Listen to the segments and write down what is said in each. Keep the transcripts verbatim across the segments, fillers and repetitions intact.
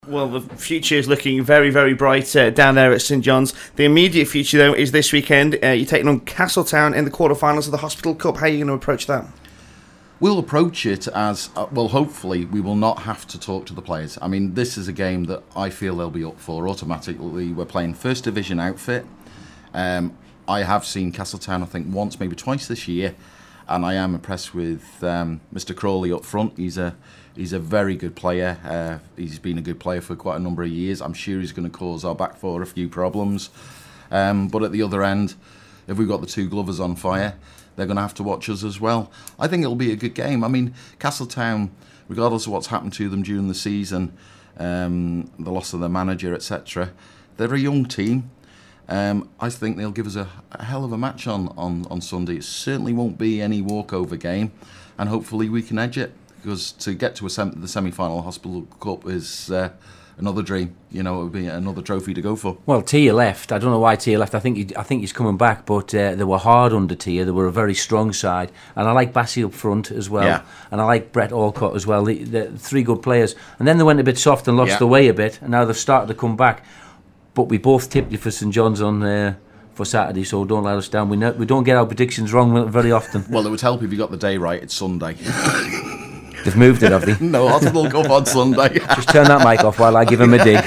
Well, the future is looking very, very bright uh, down there at St John's. The immediate future, though, is this weekend. Uh, you're taking on Castletown in the quarterfinals of the Hospital Cup. How are you going to approach that? We'll approach it as, uh, well, hopefully we will not have to talk to the players. I mean, this is a game that I feel they'll be up for automatically. We're playing First Division outfit. Um, I have seen Castletown, I think, once, maybe twice this year, and I am impressed with um, Mister Crawley up front. He's a he's a very good player. Uh, he's been a good player for quite a number of years. I'm sure he's going to cause our back four a few problems. Um, but at the other end, if we've got the two Glovers on fire, they're going to have to watch us as well. I think it'll be a good game. I mean, Castletown, regardless of what's happened to them during the season, um, the loss of their manager, et cetera, they're a young team. Um, I think they'll give us a, a hell of a match on, on, on Sunday. It certainly won't be any walkover game, and hopefully we can edge it, because to get to a sem- the semi-final Hospital Cup is uh, another dream. You know, it would be another trophy to go for. Well, Tia left. I don't know why Tia left. I think he, I think he's coming back, but uh, they were hard under Tia. They were a very strong side, and I like Bassi up front as well, yeah. and I like Brett Alcott as well. The, the three good players, and then they went a bit soft and lost yeah. their way a bit, and now they've started to come back. But we both tipped you for St John's on uh, for Saturday, so don't let us down. We know, we don't get our predictions wrong very often. Well, it would help if you got the day right. It's Sunday. They've moved it, have they? No, Hospital Cup on Sunday. Just turn that mic off while I give him a dig.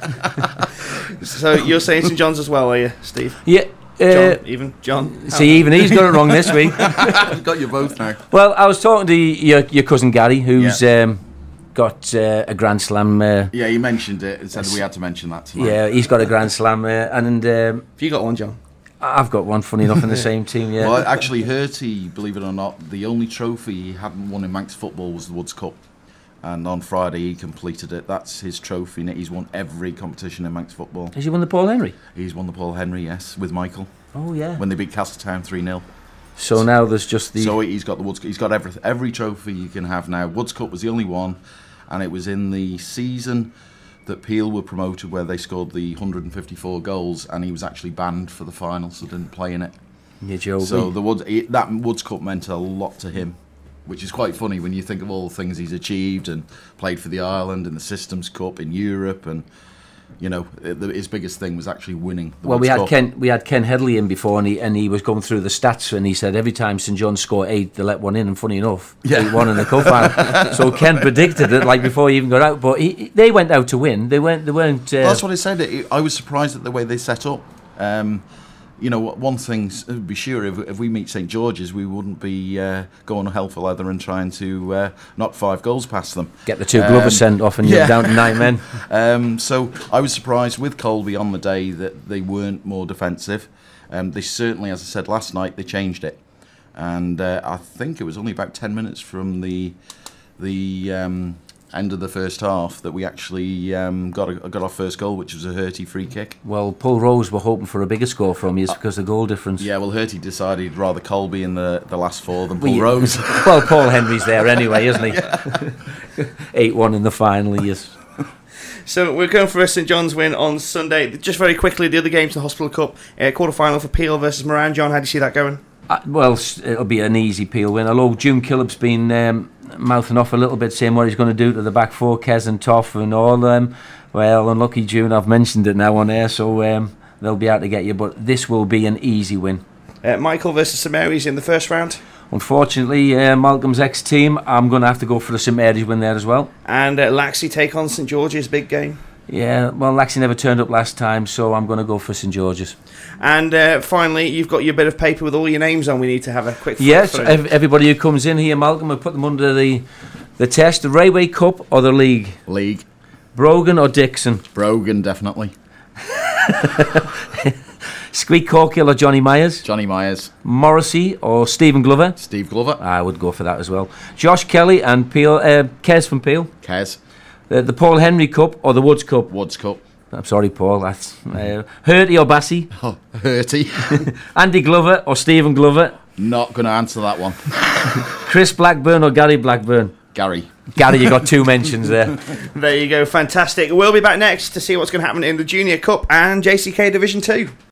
So you're saying St John's as well, are you, Steve? Yeah. Uh, John, even John. See, even he's got it wrong this week. I've got you both now. Well, I was talking to your, your cousin Gary, who's yeah. um, got uh, a Grand Slam. Uh, yeah, he mentioned it and said we had to mention that tonight. Yeah, he's got a Grand Slam, uh, and um, have you got one, John? I've got one, funny enough, in the same team, yeah. Well, actually, Hurty, believe it or not, the only trophy he hadn't won in Manx football was the Woods Cup. And on Friday, he completed it. That's his trophy. And he's won every competition in Manx football. Has he won the Paul Henry? He's won the Paul Henry, yes, with Michael. Oh, yeah. When they beat Castletown three nil. So, so now there's just the... So he's got the Woods Cup. He's got every, every trophy you can have now. Woods Cup was the only one. And it was in the season that Peel were promoted, where they scored the one hundred fifty-four goals, and he was actually banned for the final, so didn't play in it. You're joking. So the Woods, he, that Woods Cup meant a lot to him, which is quite funny when you think of all the things he's achieved and played for the Ireland and the Systems Cup in Europe, and you know the, his biggest thing was actually winning the well Woods we had Cup. Ken we had Ken Headley in before, and he and he was going through the stats, and he said every time St John's score eight they let one in, and funny enough yeah. they won in the cup final. So Ken predicted it like before he even got out, but he, they went out to win. They weren't they weren't uh, well, that's what I said. I was surprised at the way they set up. um, You know, one thing, be sure, if, if we meet St George's, we wouldn't be uh, going hell for leather and trying to uh, knock five goals past them. Get the two Glovers um, sent off and yeah. you're down to nine men. um, so I was surprised with Colby on the day that they weren't more defensive. Um, they certainly, as I said last night, they changed it. And uh, I think it was only about ten minutes from the the um, end of the first half that we actually um, got a, got our first goal, which was a Hurty free kick. Well, Paul Rose were hoping for a bigger score from you because of the goal difference. Yeah, well, Hurty decided he'd rather Colby in the, the last four than Paul well, Rose. Well, Paul Henry's there anyway, isn't he? eight one in the final, yes. So we're going for a St John's win on Sunday. Just very quickly, the other games in the Hospital Cup, uh, quarter-final for Peel versus Moran. John, how do you see that going? Uh, well, it'll be an easy Peel win, although June Killop's been um, mouthing off a little bit, saying what he's going to do to the back four, Kez and Toff and all them. Um, well, unlucky June, I've mentioned it now on air, so um, they'll be out to get you, but this will be an easy win. Uh, Michael versus St Mary's in the first round. Unfortunately, uh, Malcolm's ex-team, I'm going to have to go for the St Mary's win there as well. And uh, Laxey take on St George's, big game. Yeah, well, Laxey never turned up last time, so I'm going to go for St George's. And uh, finally, you've got your bit of paper with all your names on. We need to have a quick... Yes, ev- everybody who comes in here, Malcolm, will put them under the the test. The Railway Cup or the League? League. Brogan or Dixon? Brogan, definitely. Squeak Corkill or Johnny Myers? Johnny Myers. Morrissey or Stephen Glover? Steve Glover. I would go for that as well. Josh Kelly and Peel, uh, Kez from Peel? Kez. Uh, the Paul Henry Cup or the Woods Cup? Woods Cup. I'm sorry, Paul. That's uh, Hurty or Bassi? Oh, Hurty. Andy Glover or Stephen Glover? Not going to answer that one. Chris Blackburn or Gary Blackburn? Gary. Gary, you got two mentions there. There you go, fantastic. We'll be back next to see what's going to happen in the Junior Cup and J C K Division two.